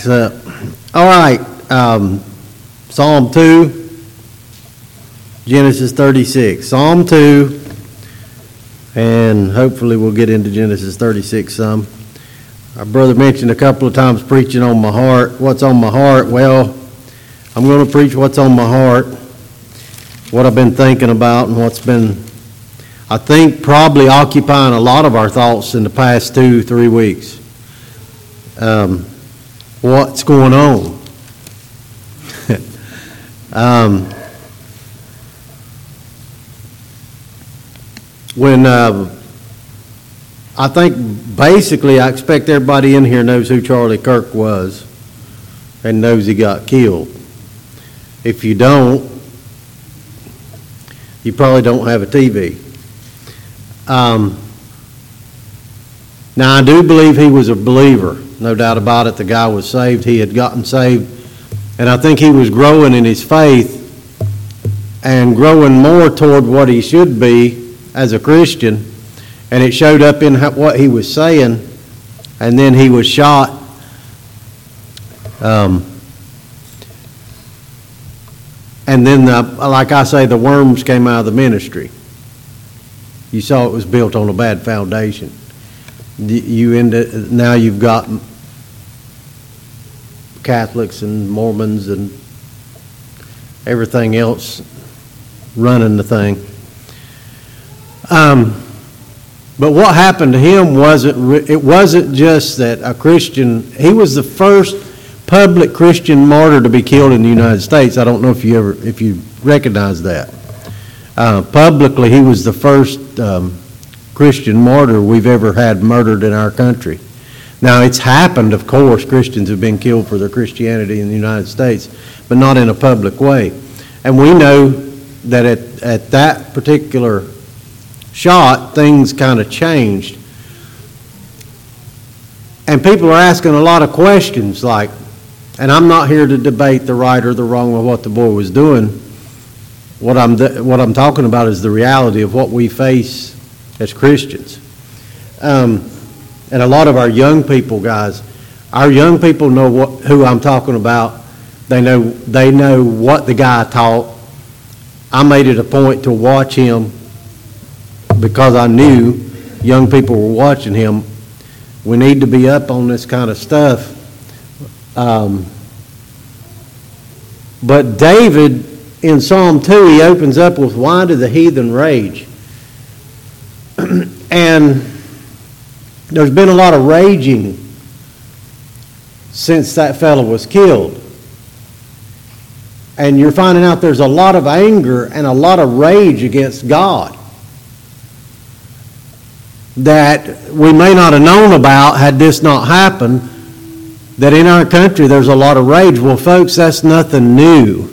backs up. All right, Psalm 2, Genesis 36. Psalm 2, and hopefully we'll get into Genesis 36 some. Our brother mentioned a couple of times preaching on my heart. What's on my heart? Well, I'm going to preach what's on my heart, what I've been thinking about, and what's been, I think, probably occupying a lot of our thoughts in the past 2-3 weeks. What's going on? I think basically I expect everybody in here knows who Charlie Kirk was and knows he got killed. If you don't, you probably don't have a TV. Now, I do believe he was a believer. No doubt about it. The guy was saved. He had gotten saved. And I think he was growing in his faith and growing more toward what he should be as a Christian. And it showed up in what he was saying. And then he was shot. And then, like I say, the worms came out of the ministry. You saw it was built on a bad foundation. Now you've got Catholics and Mormons and everything else running the thing. But what happened to him wasn't just that a Christian. He was the first public Christian martyr to be killed in the United States. I don't know if you recognize that. Publicly, he was the first Christian martyr we've ever had murdered in our country. Now, it's happened, of course, Christians have been killed for their Christianity in the United States, but not in a public way. And we know that at that particular shot, things kind of changed. And people are asking a lot of questions like, and I'm not here to debate the right or the wrong of what the boy was doing. What I'm talking about is the reality of what we face as Christians. And a lot of our young people, guys, our young people know who I'm talking about. They know what the guy taught. I made it a point to watch him because I knew young people were watching him. We need to be up on this kind of stuff. But David, in Psalm 2, he opens up with, "Why do the heathen rage?" And there's been a lot of raging since that fellow was killed. And you're finding out there's a lot of anger and a lot of rage against God that we may not have known about had this not happened, that in our country there's a lot of rage. Well, folks, that's nothing new.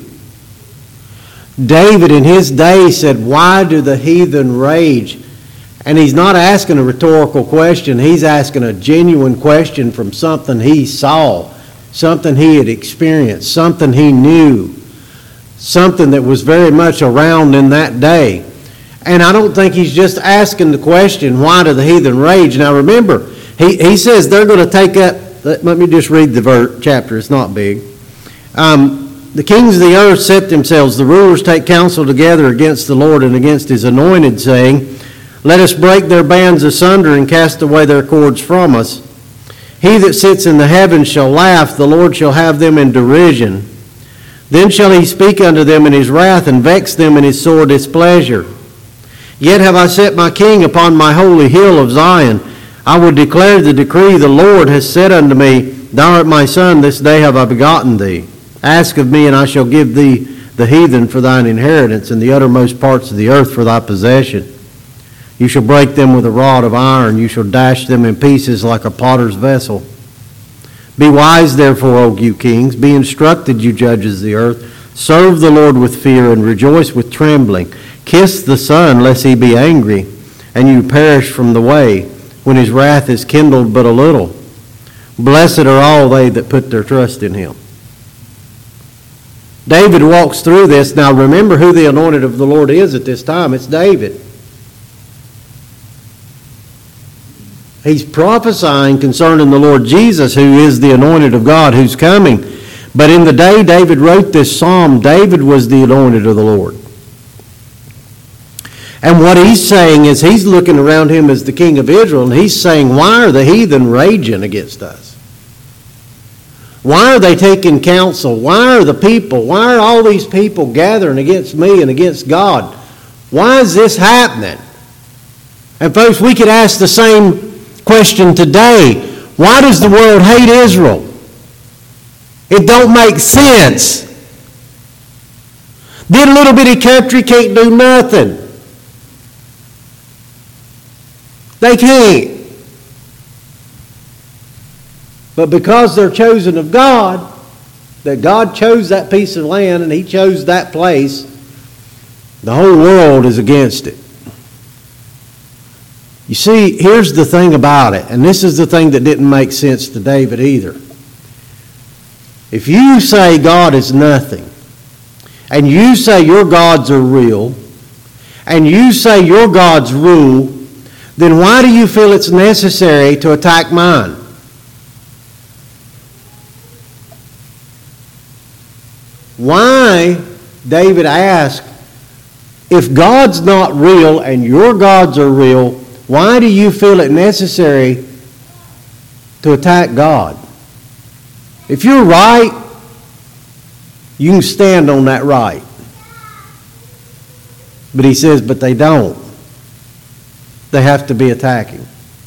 David in his day said, "Why do the heathen rage?" And he's not asking a rhetorical question. He's asking a genuine question from something he saw, something he had experienced, something he knew, something that was very much around in that day. And I don't think he's just asking the question, why do the heathen rage? Now remember, he says they're going to take up, let me just read the chapter, it's not big. The kings of the earth set themselves, the rulers take counsel together against the Lord and against his anointed, saying, "Let us break their bands asunder and cast away their cords from us. He that sits in the heavens shall laugh, the Lord shall have them in derision. Then shall he speak unto them in his wrath and vex them in his sore displeasure. Yet have I set my king upon my holy hill of Zion. I will declare the decree. The Lord has said unto me, Thou art my son, this day have I begotten thee. Ask of me, and I shall give thee the heathen for thine inheritance, and the uttermost parts of the earth for thy possession. You shall break them with a rod of iron. You shall dash them in pieces like a potter's vessel. Be wise, therefore, O you kings. Be instructed, you judges of the earth. Serve the Lord with fear and rejoice with trembling. Kiss the Son, lest he be angry, and you perish from the way, when his wrath is kindled but a little. Blessed are all they that put their trust in him." David walks through this. Now remember who the anointed of the Lord is at this time. It's David. He's prophesying concerning the Lord Jesus, who is the anointed of God, who's coming. But in the day David wrote this psalm, David was the anointed of the Lord. And what he's saying is he's looking around him as the king of Israel, and he's saying, why are the heathen raging against us? Why are they taking counsel? Why are all these people gathering against me and against God? Why is this happening? And folks, we could ask the same question today. Why does the world hate Israel? It don't make sense. This little bitty country can't do nothing. They can't. But because they're chosen of God, that God chose that piece of land and He chose that place, the whole world is against it. You see, here's the thing about it, and this is the thing that didn't make sense to David either. If you say God is nothing, and you say your gods are real, and you say your gods rule, then why do you feel it's necessary to attack mine? Why, David asked, if God's not real and your gods are real, why do you feel it necessary to attack God? If you're right, you can stand on that right. But he says, but they don't. They have to be attacking.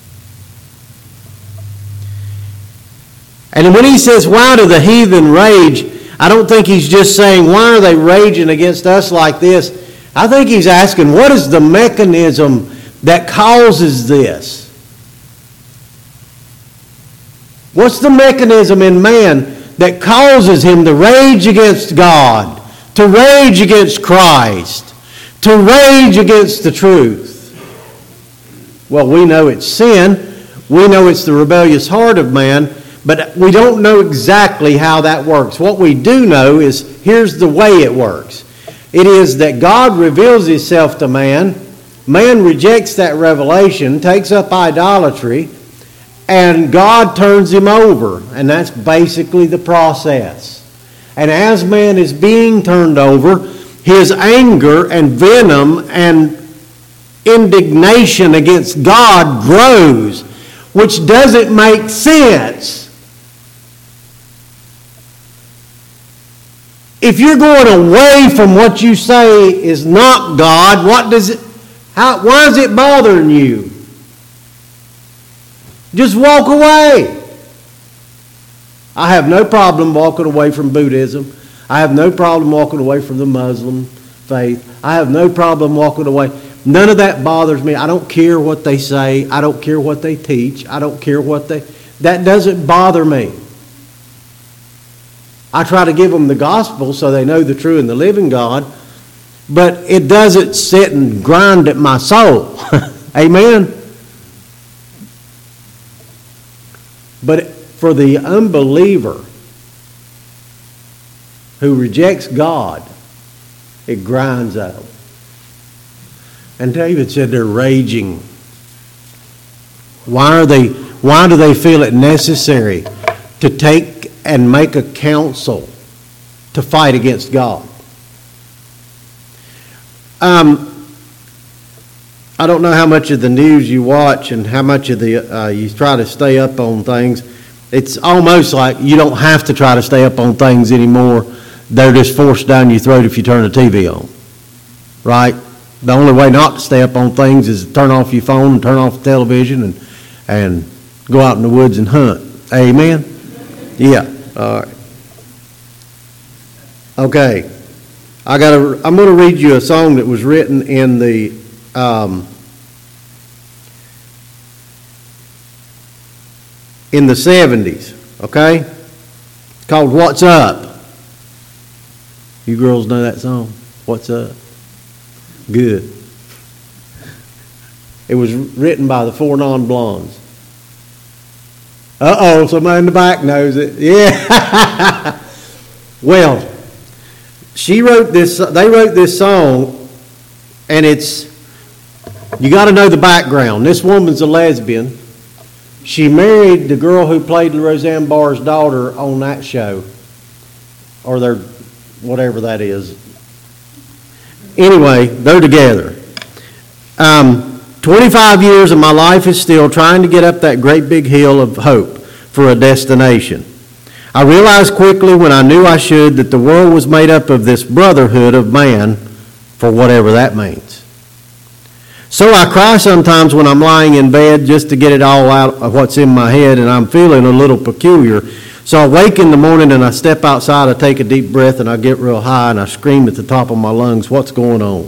And when he says, why do the heathen rage? I don't think he's just saying, why are they raging against us like this? I think he's asking, what is the mechanism that causes this? What's the mechanism in man that causes him to rage against God, to rage against Christ, to rage against the truth? Well, we know it's sin. We know it's the rebellious heart of man, but we don't know exactly how that works. What we do know is, here's the way it works. It is that God reveals Himself to man. Man rejects that revelation, takes up idolatry, and God turns him over. And that's basically the process. And as man is being turned over, his anger and venom and indignation against God grows, which doesn't make sense. If you're going away from what you say is not God, why is it bothering you? Just walk away. I have no problem walking away from Buddhism. I have no problem walking away from the Muslim faith. I have no problem walking away. None of that bothers me. I don't care what they say. I don't care what they teach. I don't care that doesn't bother me. I try to give them the gospel so they know the true and the living God, but it doesn't sit and grind at my soul. Amen? But for the unbeliever who rejects God, it grinds at them. And David said they're raging. Why do they feel it necessary to take and make a counsel to fight against God? I don't know how much of the news you watch and how much of you try to stay up on things. It's almost like you don't have to try to stay up on things anymore. They're just forced down your throat if you turn the TV on. Right? The only way not to stay up on things is to turn off your phone and turn off the television and go out in the woods and hunt. Amen? Yeah. All right. Okay. I'm going to read you a song that was written in the in the 70s. Okay? It's called What's Up. You girls know that song? What's Up? Good. It was written by the Four Non-Blondes. Uh-oh, somebody in the back knows it. Yeah. Well, they wrote this song, and you got to know the background. This woman's a lesbian, She married the girl who played Roseanne Barr's daughter on that show, or their whatever that is. Anyway, they're together. 25 years of my life is still trying to get up that great big hill of hope for a destination. I realized quickly when I knew I should that the world was made up of this brotherhood of man, for whatever that means. So I cry sometimes when I'm lying in bed just to get it all out of what's in my head, and I'm feeling a little peculiar. So I wake in the morning and I step outside, I take a deep breath, and I get real high and I scream at the top of my lungs, what's going on?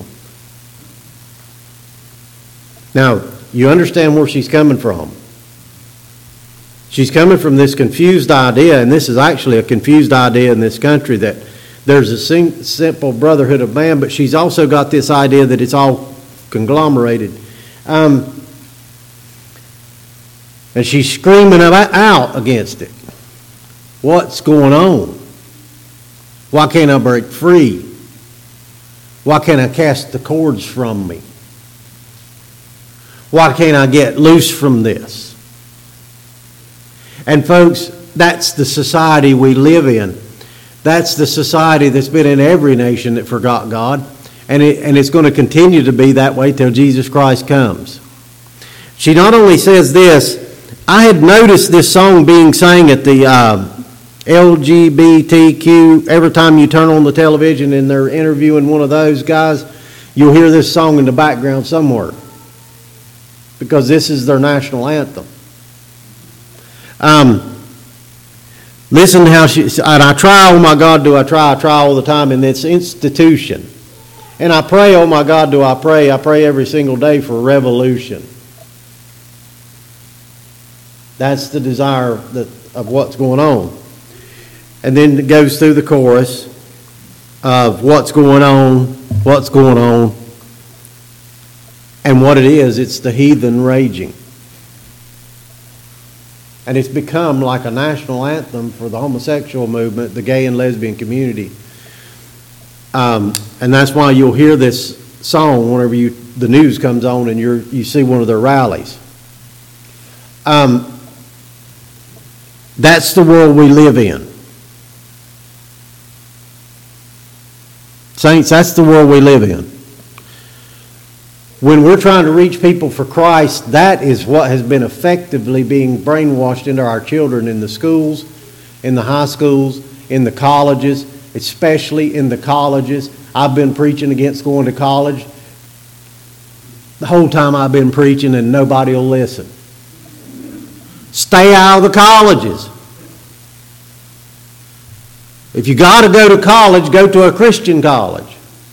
Now, you understand where she's coming from. She's coming from this confused idea, and this is actually a confused idea in this country, that there's a simple brotherhood of man, but she's also got this idea that it's all conglomerated. And she's screaming out against it. What's going on? Why can't I break free? Why can't I cast the cords from me? Why can't I get loose from this? And folks, that's the society we live in. That's the society that's been in every nation that forgot God. And it's going to continue to be that way till Jesus Christ comes. She not only says this, I had noticed this song being sang at the LGBTQ. Every time you turn on the television and they're interviewing one of those guys, you'll hear this song in the background somewhere, because this is their national anthem. Listen how she, and I try, oh my God, do I try all the time in this institution. And I pray, oh my God, do I pray every single day for revolution. That's the desire of what's going on. And then it goes through the chorus of what's going on. And what it is, it's the heathen raging. And it's become like a national anthem for the homosexual movement, the gay and lesbian community. And that's why you'll hear this song whenever the news comes on and you see one of their rallies. That's the world we live in. Saints, that's the world we live in. When we're trying to reach people for Christ, that is what has been effectively being brainwashed into our children in the schools, in the high schools, in the colleges, especially in the colleges. I've been preaching against going to college the whole time I've been preaching, and nobody will listen. Stay out of the colleges. If you got to go to college, go to a Christian college.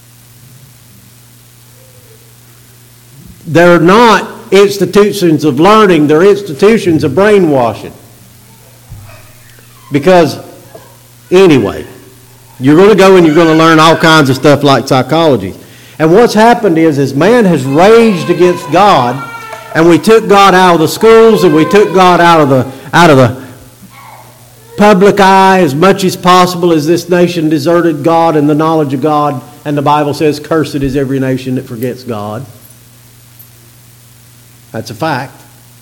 They're not institutions of learning, they're institutions of brainwashing. Because, anyway, you're going to go and you're going to learn all kinds of stuff like psychology. And what's happened is man has raged against God, and we took God out of the schools, and we took God out of the public eye as much as possible, as this nation deserted God and the knowledge of God. And the Bible says, cursed is every nation that forgets God. That's a fact.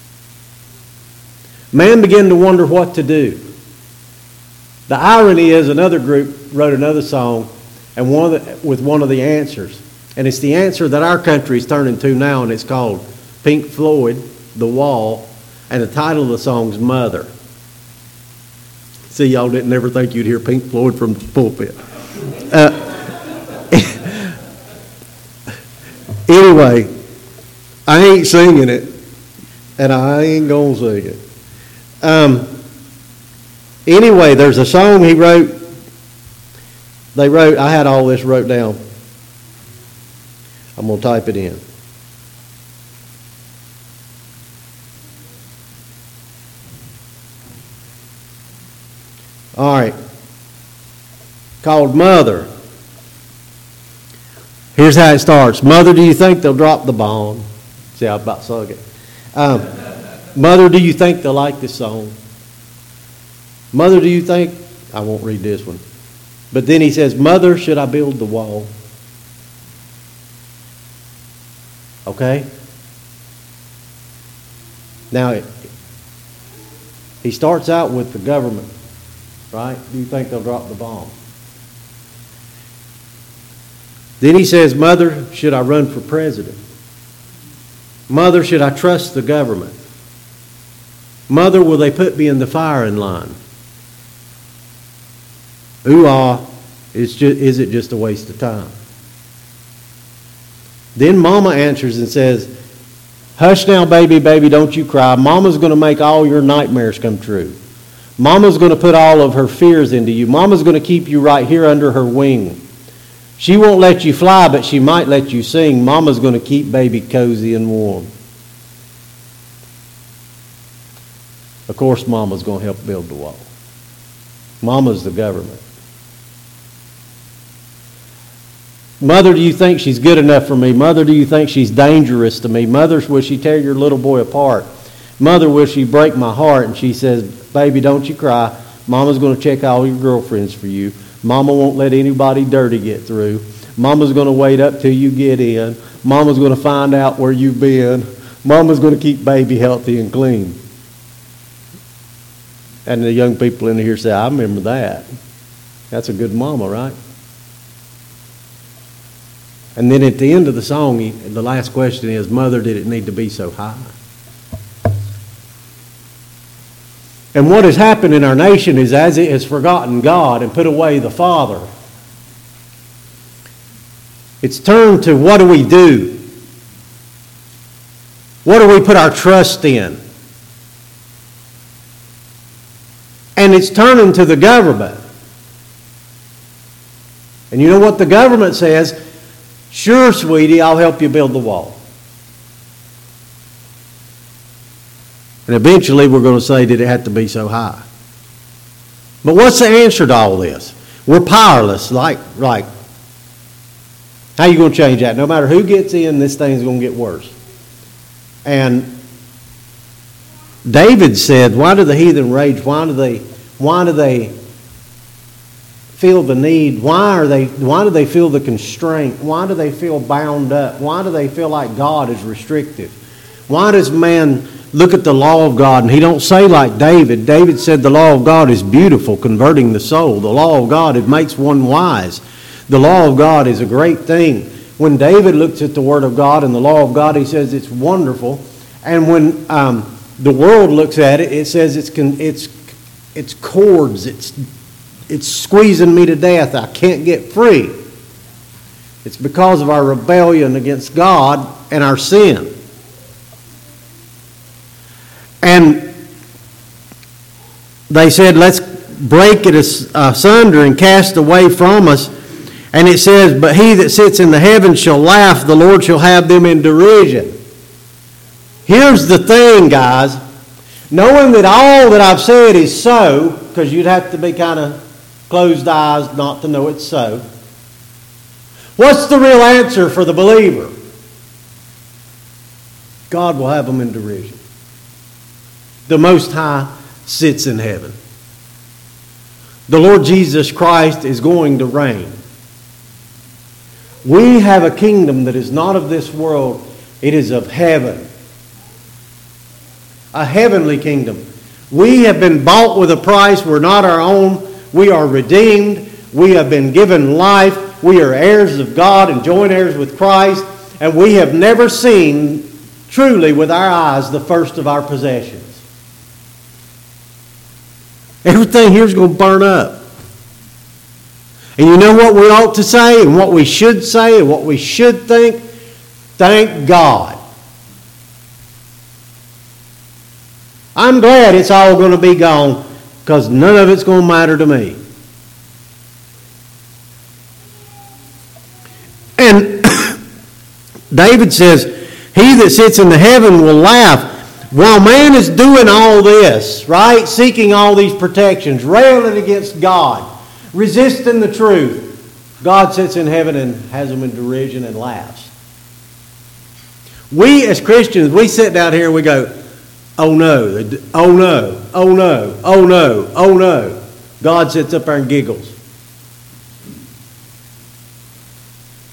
Man began to wonder what to do. The irony is another group wrote another song and with one of the answers. And it's the answer that our country is turning to now, and it's called Pink Floyd, The Wall, and the title of the song is Mother. See, y'all didn't ever think you'd hear Pink Floyd from the pulpit. Anyway, I ain't singing it, and I ain't going to sing it. Anyway, there's a song he wrote. I had all this wrote down. I'm going to type it in. All right. Called Mother. Here's how it starts. Mother, do you think they'll drop the bomb? See, I about sung it. Mother, do you think they'll like this song? Mother, do you think... I won't read this one. But then he says, Mother, should I build the wall? Okay? Now, He starts out with the government, right? Do you think they'll drop the bomb? Then he says, Mother, should I run for president? Mother, should I trust the government? Mother, will they put me in the firing line? Is it just a waste of time? Then Mama answers and says, hush now, baby, don't you cry. Mama's going to make all your nightmares come true. Mama's going to put all of her fears into you. Mama's going to keep you right here under her wing. She won't let you fly, but she might let you sing. Mama's going to keep baby cozy and warm. Of course, Mama's going to help build the wall. Mama's the government. Mother, do you think she's good enough for me? Mother, do you think she's dangerous to me? Mother, will she tear your little boy apart? Mother, will she break my heart? And she says, baby, don't you cry. Mama's going to check all your girlfriends for you. Mama won't let anybody dirty get through. Mama's going to wait up till you get in. Mama's going to find out where you've been. Mama's going to keep baby healthy and clean. And the young people in here say, I remember that. That's a good mama, right? And then at the end of the song, the last question is, Mother, did it need to be so high? And what has happened in our nation is, as it has forgotten God and put away the Father, it's turned to, what do we do? What do we put our trust in? And it's turning to the government. And you know what the government says? Sure, sweetie, I'll help you build the wall. And eventually we're going to say, did it have to be so high? But what's the answer to all this? We're powerless. Like, how are you going to change that? No matter who gets in, this thing's going to get worse. And David said, why do the heathen rage? Why do they feel the need? Why do they feel the constraint? Why do they feel bound up? Why do they feel like God is restrictive? Why does man look at the law of God and he don't say like David? David said the law of God is beautiful, converting the soul. The law of God, it makes one wise. The law of God is a great thing. When David looks at the Word of God and the law of God, he says it's wonderful. And when the world looks at it, it says it's cords, it's squeezing me to death. I can't get free. It's because of our rebellion against God and our sin. And they said, let's break it asunder and cast away from us. And it says, but he that sits in the heavens shall laugh, the Lord shall have them in derision. Here's the thing, guys. Knowing that all that I've said is so, because you'd have to be kind of closed eyes not to know it's so. What's the real answer for the believer? God will have them in derision. The Most High sits in heaven. The Lord Jesus Christ is going to reign. We have a kingdom that is not of this world. It is of heaven. A heavenly kingdom. We have been bought with a price. We're not our own. We are redeemed. We have been given life. We are heirs of God and joint heirs with Christ. And we have never seen truly with our eyes the first of our possessions. Everything here is going to burn up. And you know what we ought to say and what we should say and what we should think? Thank God. I'm glad it's all going to be gone because none of it's going to matter to me. And David says, he that sits in the heaven will laugh. While man is doing all this, right, seeking all these protections, railing against God, resisting the truth, God sits in heaven and has them in derision and laughs. We as Christians, we sit down here and we go, oh no, oh no, oh no, oh no, oh no. God sits up there and giggles.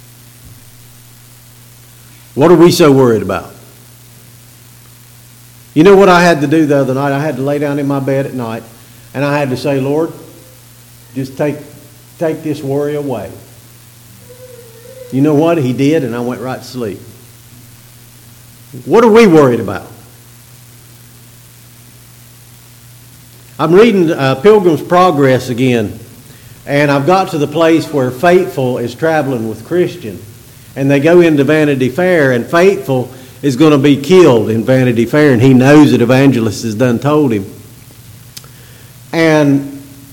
What are we so worried about? You know what I had to do the other night? I had to lay down in my bed at night, and I had to say, Lord, just take this worry away. You know what? He did, and I went right to sleep. What are we worried about? I'm reading Pilgrim's Progress again, and I've got to the place where Faithful is traveling with Christian, and they go into Vanity Fair, and Faithful is going to be killed in Vanity Fair, and he knows it. Evangelist has done told him. And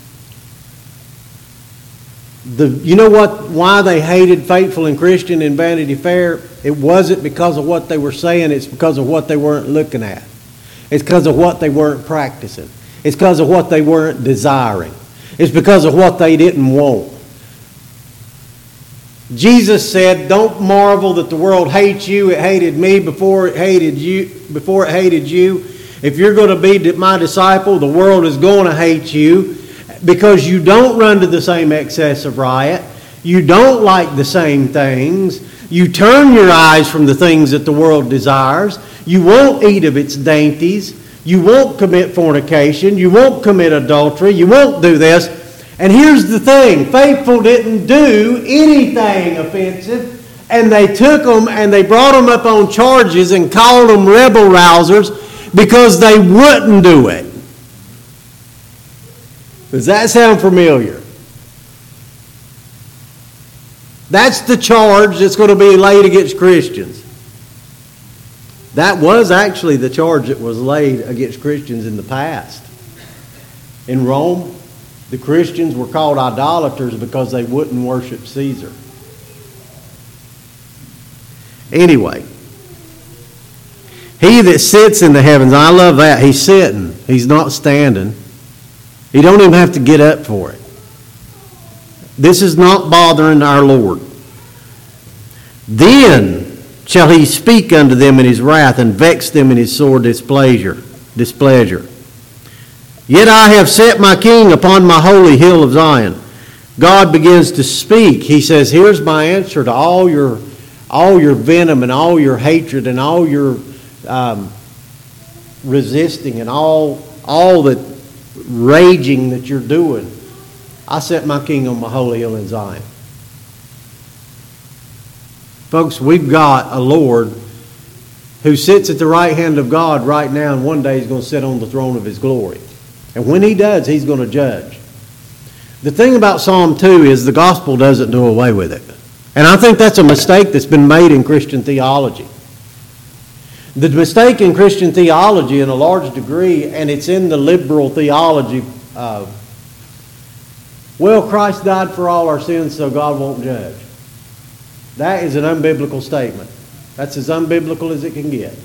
you know what? Why they hated Faithful and Christian in Vanity Fair? It wasn't because of what they were saying. It's because of what they weren't looking at. It's because of what they weren't practicing. It's because of what they weren't desiring. It's because of what they didn't want. Jesus said, "Don't marvel that the world hates you. It hated me before it hated you. If you're going to be my disciple, the world is going to hate you because you don't run to the same excess of riot. You don't like the same things. You turn your eyes from the things that the world desires. You won't eat of its dainties. You won't commit fornication. You won't commit adultery. You won't do this." And here's the thing. Faithful didn't do anything offensive. And they took them and they brought them up on charges and called them rebel rousers because they wouldn't do it. Does that sound familiar? That's the charge that's going to be laid against Christians. That was actually the charge that was laid against Christians in the past. In Rome, the Christians were called idolaters because they wouldn't worship Caesar. Anyway, he that sits in the heavens, I love that. He's sitting. He's not standing. He don't even have to get up for it. This is not bothering our Lord. Then shall he speak unto them in his wrath and vex them in his sore displeasure. Yet I have set my king upon my holy hill of Zion. God begins to speak. He says, here's my answer to all your venom and all your hatred and all your resisting and all the raging that you're doing. I set my king on my holy hill in Zion. Folks, we've got a Lord who sits at the right hand of God right now, and one day he's going to sit on the throne of his glory. And when he does, he's going to judge. The thing about Psalm 2 is the gospel doesn't do away with it. And I think that's a mistake that's been made in Christian theology. The mistake in Christian theology in a large degree, and it's in the liberal theology of, well, Christ died for all our sins, so God won't judge. That is an unbiblical statement. That's as unbiblical as it can get.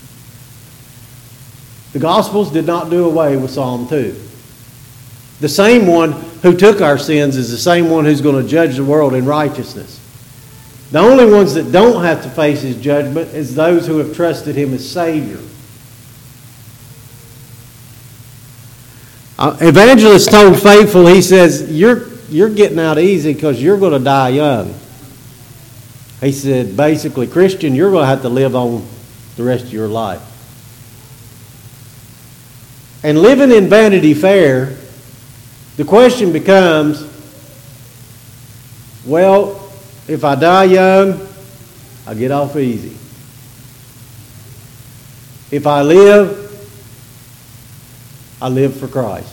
The Gospels did not do away with Psalm 2. The same one who took our sins is the same one who's going to judge the world in righteousness. The only ones that don't have to face his judgment is those who have trusted him as Savior. Evangelist told Faithful, he says, you're getting out easy because you're going to die young. He said, basically, Christian, you're going to have to live on the rest of your life. And living in Vanity Fair, the question becomes, well, if I die young, I get off easy. If I live for Christ.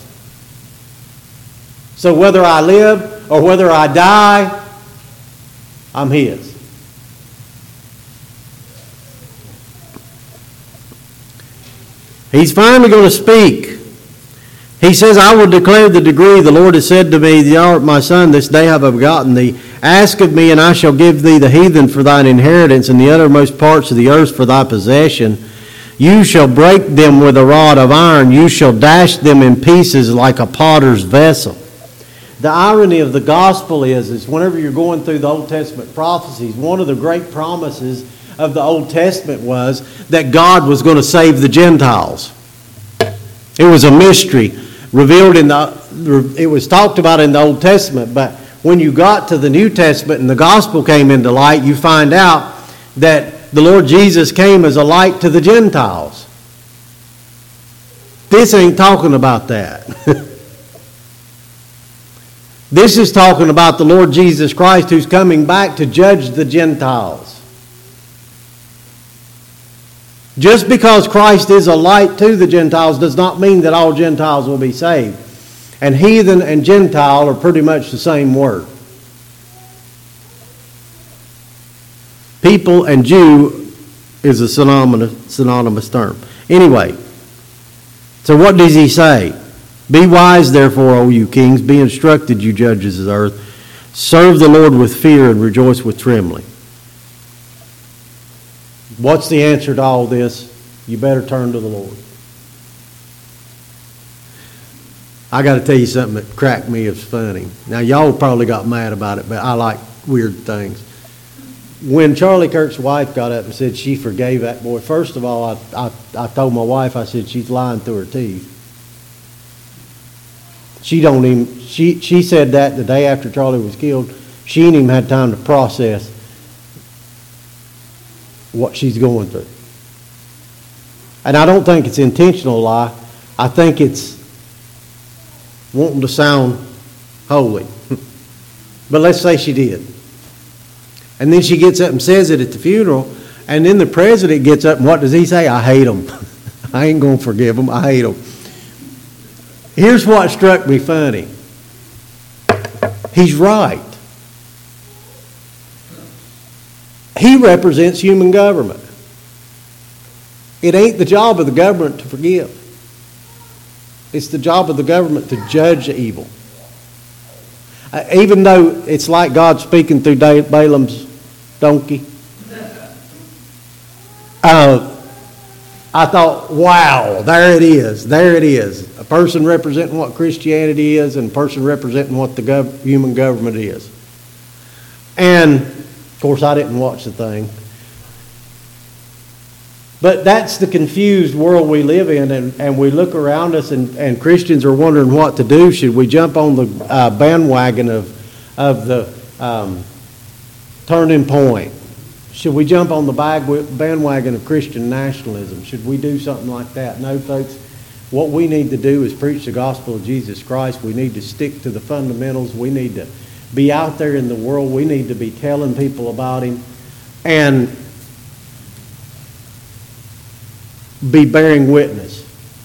So whether I live or whether I die, I'm his. He's finally going to speak. He says, I will declare the decree. The Lord has said to me, thou art my son, this day have I begotten thee. Ask of me, and I shall give thee the heathen for thine inheritance, and the uttermost parts of the earth for thy possession. You shall break them with a rod of iron. You shall dash them in pieces like a potter's vessel. The irony of the gospel is whenever you're going through the Old Testament prophecies, one of the great promises of the Old Testament was that God was going to save the Gentiles. It was a mystery revealed it was talked about in the Old Testament, but when you got to the New Testament and the gospel came into light, you find out that the Lord Jesus came as a light to the Gentiles. This ain't talking about that. This is talking about the Lord Jesus Christ who's coming back to judge the Gentiles. Just because Christ is a light to the Gentiles does not mean that all Gentiles will be saved. And heathen and Gentile are pretty much the same word. People and Jew is a synonymous term. Anyway, so what does he say? Be wise, therefore, O you kings. Be instructed, you judges of the earth. Serve the Lord with fear and rejoice with trembling. What's the answer to all this? You better turn to the Lord. I got to tell you something that cracked me as funny. Now, y'all probably got mad about it, but I like weird things. When Charlie Kirk's wife got up and said she forgave that boy, first of all, I told my wife, I said, she's lying through her teeth. She said that the day after Charlie was killed. She ain't even had time to process what she's going through. And I don't think it's intentional lie. I think it's wanting to sound holy. But let's say she did. And then she gets up and says it at the funeral, and then the president gets up and what does he say? I hate them. I ain't going to forgive them. I hate them. Here's what struck me funny. He's right. He represents human government. It ain't the job of the government to forgive. It's the job of the government to judge evil. Even though it's like God speaking through Balaam's donkey. I thought, wow, there it is. There it is. A person representing what Christianity is and a person representing what the human government is. And, of course, I didn't watch the thing. But that's the confused world we live in, and we look around us and Christians are wondering what to do. Should we jump on the bandwagon of the turning point? Should we jump on the bandwagon of Christian nationalism? Should we do something like that? No, folks. What we need to do is preach the gospel of Jesus Christ. We need to stick to the fundamentals. We need to be out there in the world. We need to be telling people about Him and be bearing witness.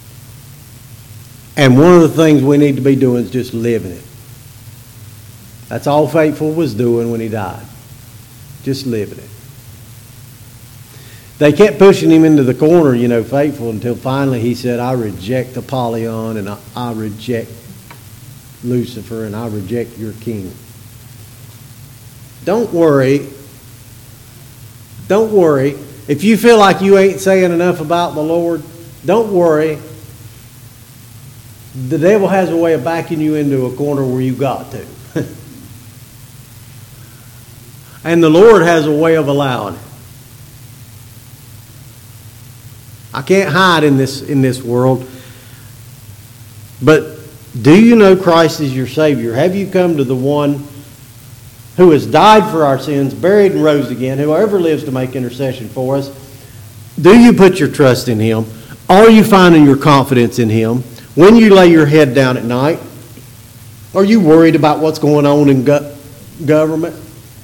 And one of the things we need to be doing is just living it. That's all Faithful was doing when he died. Just living it. They kept pushing him into the corner, Faithful, until finally he said, I reject Apollyon and I reject Lucifer and I reject your king. Don't worry. Don't worry. If you feel like you ain't saying enough about the Lord, don't worry. The devil has a way of backing you into a corner where you got to. And the Lord has a way of allowing it. I can't hide in this world. But do you know Christ is your Savior? Have you come to the one who has died for our sins, buried and rose again, whoever lives to make intercession for us? Do you put your trust in Him? Are you finding your confidence in Him? When you lay your head down at night, are you worried about what's going on in government?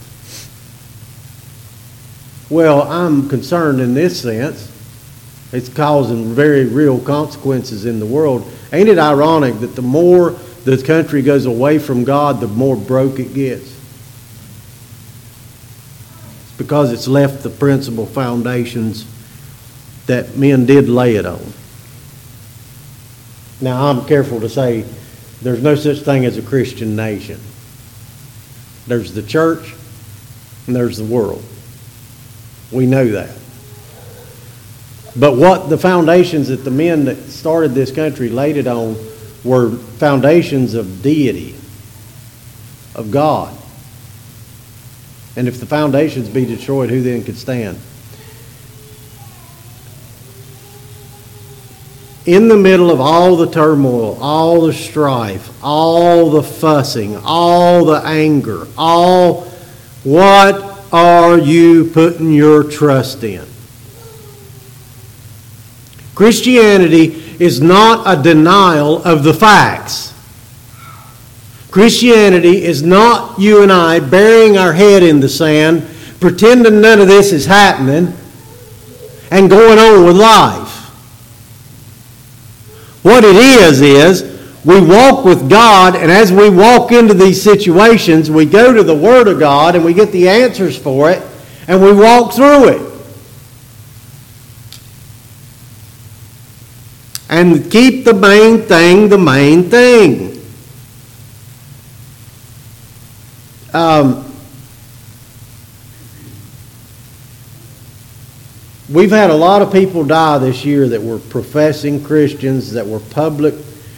Well, I'm concerned in this sense. It's causing very real consequences in the world. Ain't it ironic that the more the country goes away from God, the more broke it gets? It's because it's left the principal foundations that men did lay it on. Now, I'm careful to say there's no such thing as a Christian nation. There's the church and there's the world. We know that. But what the foundations that the men that started this country laid it on were foundations of deity, of God. And if the foundations be destroyed, who then could stand? In the middle of all the turmoil, all the strife, all the fussing, all the anger, what are you putting your trust in? Christianity is not a denial of the facts. Christianity is not you and I burying our head in the sand, pretending none of this is happening, and going on with life. What it is we walk with God, and as we walk into these situations, we go to the Word of God and we get the answers for it, and we walk through it. And keep the main thing the main thing. We've had a lot of people die this year that were professing Christians, that were public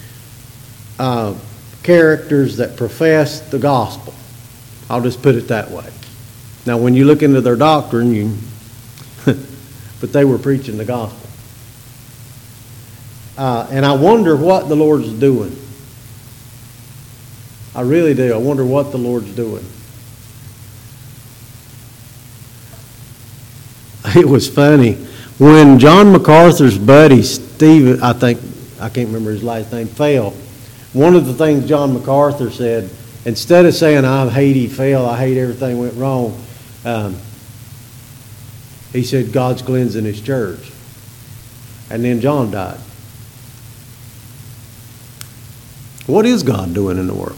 characters that professed the gospel. I'll just put it that way. Now, when you look into their doctrine, but they were preaching the gospel. And I wonder what the Lord's doing. I really do. I wonder what the Lord's doing. It was funny. When John MacArthur's buddy, Steve, I can't remember his last name, fell, one of the things John MacArthur said, instead of saying, I hate he fell, I hate everything went wrong, he said, God's cleansing his church. And then John died. What is God doing in the world?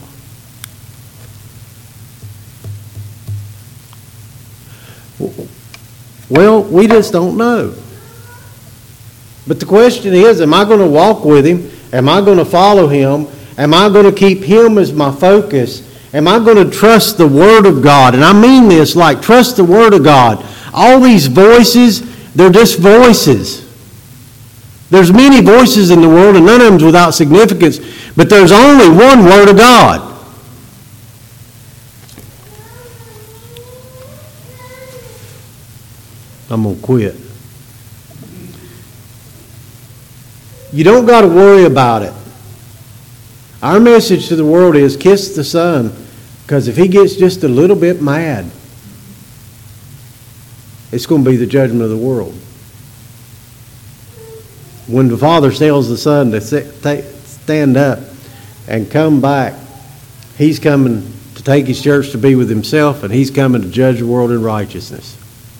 Well, we just don't know. But the question is, am I going to walk with Him? Am I going to follow Him? Am I going to keep Him as my focus? Am I going to trust the Word of God? And I mean this, like trust the Word of God. All these voices, they're just voices. There's many voices in the world, and none of them's without significance. But there's only one Word of God. I'm going to quit. You don't got to worry about it. Our message to the world is kiss the Son, because if he gets just a little bit mad, it's going to be the judgment of the world. When the Father tells the Son to stand up and come back, He's coming to take His church to be with Himself, and He's coming to judge the world in righteousness.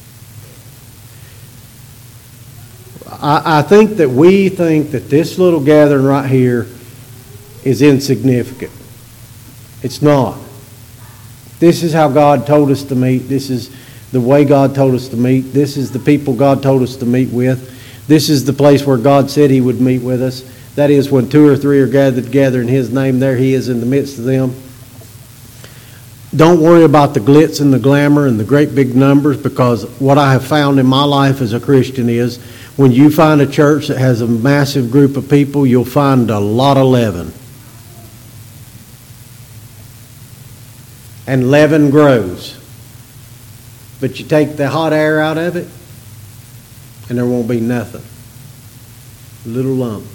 I think that we think that this little gathering right here is insignificant. It's not. This is how God told us to meet. This is the way God told us to meet. This is the people God told us to meet with. This is the place where God said He would meet with us. That is, when 2 or 3 are gathered together in His name, there He is in the midst of them. Don't worry about the glitz and the glamour and the great big numbers, because what I have found in my life as a Christian is when you find a church that has a massive group of people, you'll find a lot of leaven. And leaven grows. But you take the hot air out of it, and there won't be nothing. A little lump.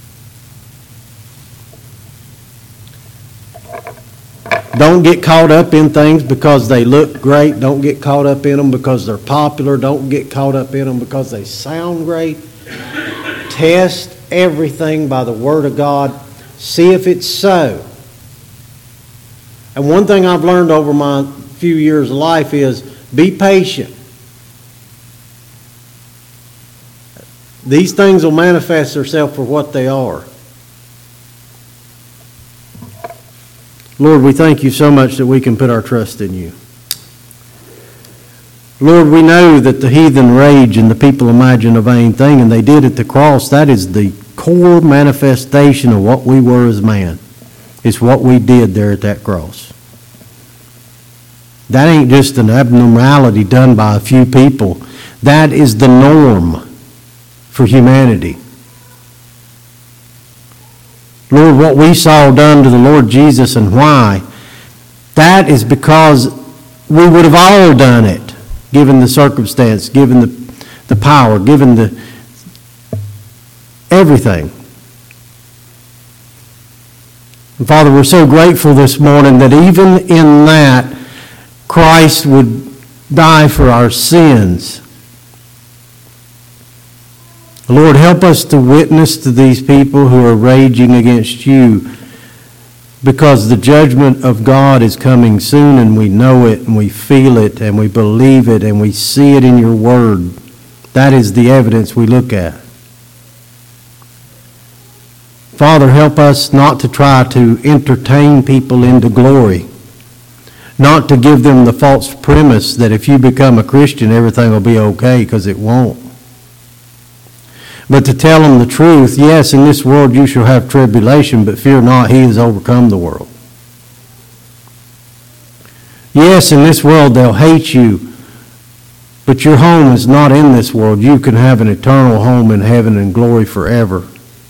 Don't get caught up in things because they look great. Don't get caught up in them because they're popular. Don't get caught up in them because they sound great. Test everything by the Word of God. See if it's so. And one thing I've learned over my few years of life is be patient. These things will manifest themselves for what they are. Lord, we thank You so much that we can put our trust in You. Lord, we know that the heathen rage and the people imagine a vain thing, and they did at the cross. That is the core manifestation of what we were as man. It's what we did there at that cross. That ain't just an abnormality done by a few people. That is the norm for humanity. Lord, what we saw done to the Lord Jesus and why, that is because we would have all done it, given the circumstance, given the power, given the everything. And Father, we're so grateful this morning that even in that, Christ would die for our sins. Lord, help us to witness to these people who are raging against you, because the judgment of God is coming soon, and we know it, and we feel it, and we believe it, and we see it in your word. That is the evidence we look at. Father, help us not to try to entertain people into glory, not to give them the false premise that if you become a Christian, everything will be okay, because it won't. But to tell them the truth. Yes, in this world you shall have tribulation, but fear not, he has overcome the world. Yes, in this world they'll hate you, but your home is not in this world. You can have an eternal home in heaven and glory forever.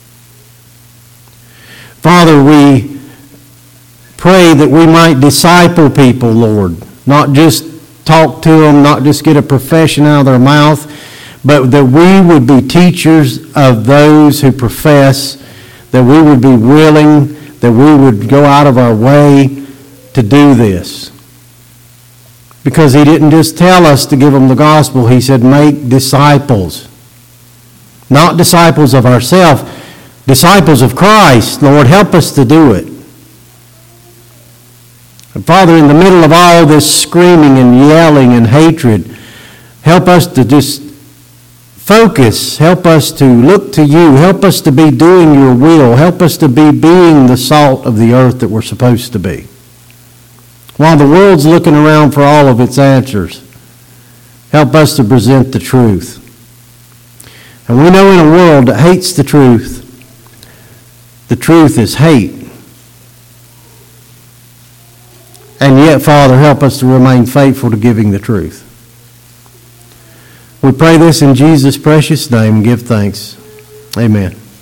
Father, we pray that we might disciple people, Lord, not just talk to them, not just get a profession out of their mouth, but that we would be teachers of those who profess, that we would be willing, that we would go out of our way to do this. Because he didn't just tell us to give them the gospel, he said make disciples. Not disciples of ourselves, disciples of Christ. Lord, help us to do it. And Father, in the middle of all this screaming and yelling and hatred, help us to just focus. Help us to look to you. Help us to be doing your will. Help us to be being the salt of the earth that we're supposed to be. While the world's looking around for all of its answers, help us to present the truth. And we know in a world that hates the truth is hate. And yet, Father, help us to remain faithful to giving the truth. We pray this in Jesus' precious name and give thanks. Amen.